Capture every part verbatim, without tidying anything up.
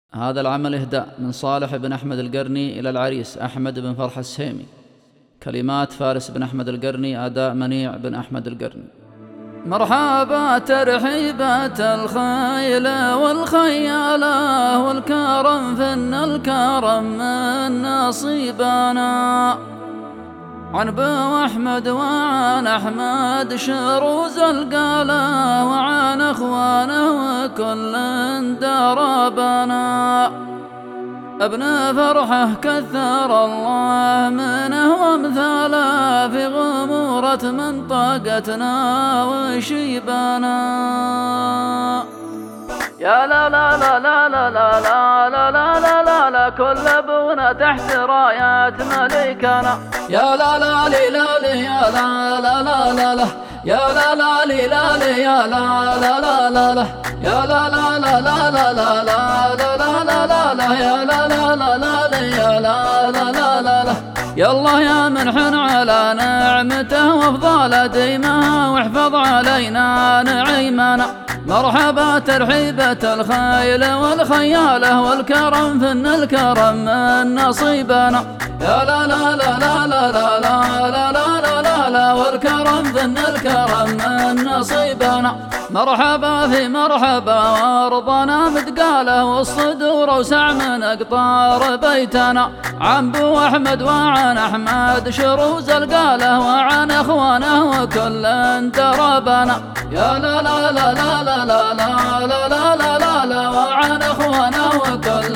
هذا العمل إهداء من صالح بن أحمد القرني إلى العريس أحمد بن فرح السهيمي. كلمات فارس بن أحمد القرني، أداء منيع بن أحمد القرني. مرحبا ترحيبة الخيل والخيالة والكرم فن الكرم من نصيبنا، عن ابو احمد وعن احمد شروز القاله وعن اخوانه وكل دربنا. ابن فرحه كثر الله منه وامثاله في غمورة منطقتنا وشيبنا. يا لا لا لا لا لا لا لا لا لا لا لا لا كل ابونا تحت رايات ملكنا. يا لا لا لي لا لي يا لا لا لا لا لا يا لا لا لي لا لي يا لا لا لا لا لا يا لا لا لا لا لا لا لا لا لا لا لا يا لا لا لا لا يا لا لا لا لا لا. يا الله يا منحن على نعمته وافضل ديمها واحفظ علينا نعيمنا. مرحبا ترحيبة الخيل والخيالة والكرم فن الكرم من نصيبنا. يا لا لا لا لا لا لا لا لا لا لا لا والكرم فن الكرم من نصيبنا. مرحبا في مرحبا وارضنا متقاله والصدور وسع من اقطار بيتنا، عن ابو احمد وعن احمد شروز القاله وعن اخوانه وكل دربنا. يا لا لا لا لا لا لا لا لا لا لا لا وعن اخوانه وكل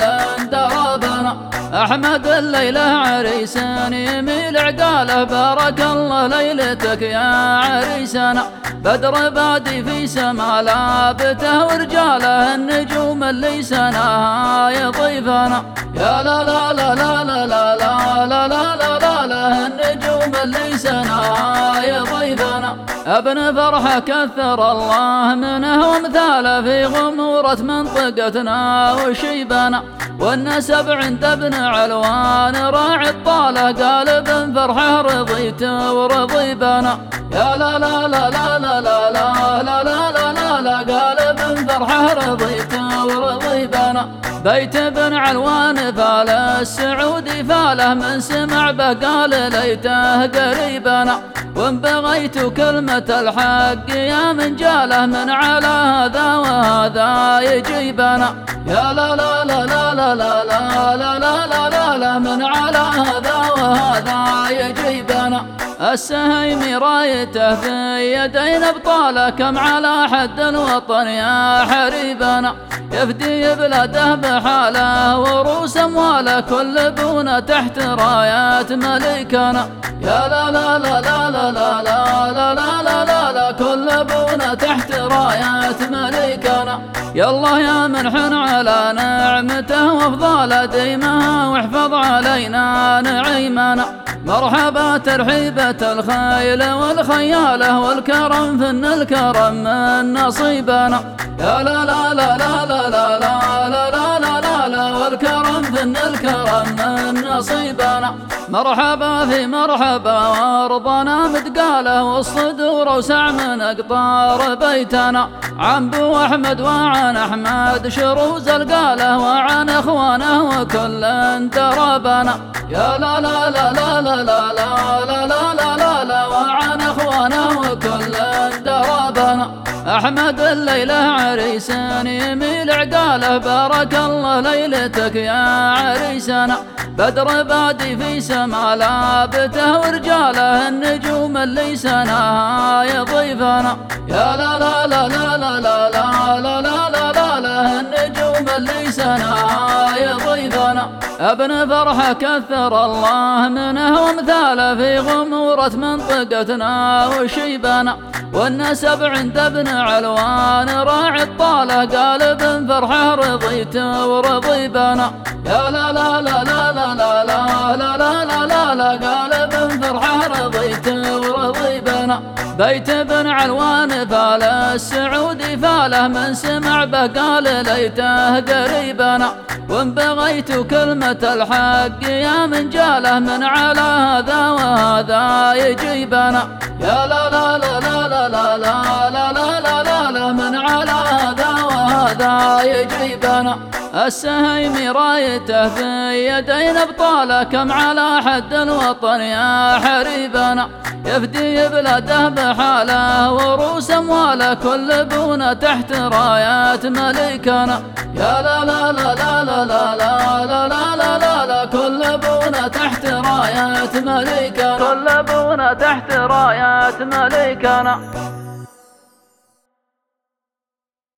دربنا. احمد الليله عريس يميل عقاله بارك الله ليلتك يا عريسنا. بدر بادي في سما لابته ورجاله النجوم اللي سناها يضيفنا. يا لا لا لا لا لا لا لا لا لا لا لا لا النجوم اللي سناها يضيفنا. ابن فرحه كثر الله منه وامثاله في غمورة منطقتنا وشيبنا. والنسب عند ابن علوان راعي الطاله قال ابن فرحه رضيت ورضي بنا. يا لا لا لا لا لا لا لا لا لا لا لا لا قال ابن فرحه رضيت ورضي بنا. بيت ابن علوان فاله السعودي فاله من سمع به قال ليته قريبنا. وان بغيت كلمة الحق يا من جاله من على هذا وهذا يجيبنا. يا لا لا لا لا لا لا لا لا لا لا لا لا من على هذا وهذا يجيبنا. السهيمي رايته في يدين ابطاله كم على حد الوطن يا حريبنا. يفدي بلاده بحاله وروس امواله كل ابونا تحت رايات ملكنا. يا لا لا لا لا لا لا لا لا لا لا لا لا كل ابونا تحت رايات ملكنا. يا الله يا منحن على نعمته وافضل ديمها واحفظ علينا نعيمنا. مرحبا ترحيبة الخيل والخيالة والكرم فن الكرم من نصيبنا. يا لا لا لا لا لا لا لا لا لا لا لا لا والكرم فن الكرم من نصيبنا. مرحبا في مرحبا وارضنا متقاله والصدور وسع من اقطار بيتنا، عن ابو احمد وعن احمد شروز القاله وعن اخوانه وكل دربنا. يا لا لا لا لا لا لا لا لا لا لا لا وعن اخوانه وكل دربنا. احمد الليله عريس يميل عقاله بارك الله ليلتك يا عريسنا. بدر بادي في سما لابته ورجاله النجوم اللي سناها يضيفنا. يا لا لا لا لا لا لا لا لا لا لا لا لا النجوم اللي سناها يضيفنا. ابن فرحه كثر الله منه وامثاله في غمورة منطقتنا وشيبنا. والنسب عند ابن علوان راعي الطاله قال ابن فرحه رضيت ورضي بنا. يا لا لا لا لا لا لا لا لا لا لا لا لا قال ابن فرحه رضيت ورضي بنا. بيت ابن علوان فاله السعودي فاله من سمع به قال ليته قريبنا. وان بغيت كلمة الحق يا من جاله من على هذا وهذا يجيبنا. يا لا لا لا لا لا لا لا لا لا لا لا من على هذا وهذا يجيبنا. السهيم رايته في يدين ابطاله كم على حد الوطن يا حريبنا يفدي بلاده بحاله وروس امواله كل بونه تحت رايات ملكنا يا لا لا لا لا لا لا لا لا لا لا لا لا كل بونه تحت رايات ملكنا كل بونه تحت رايات ملكنا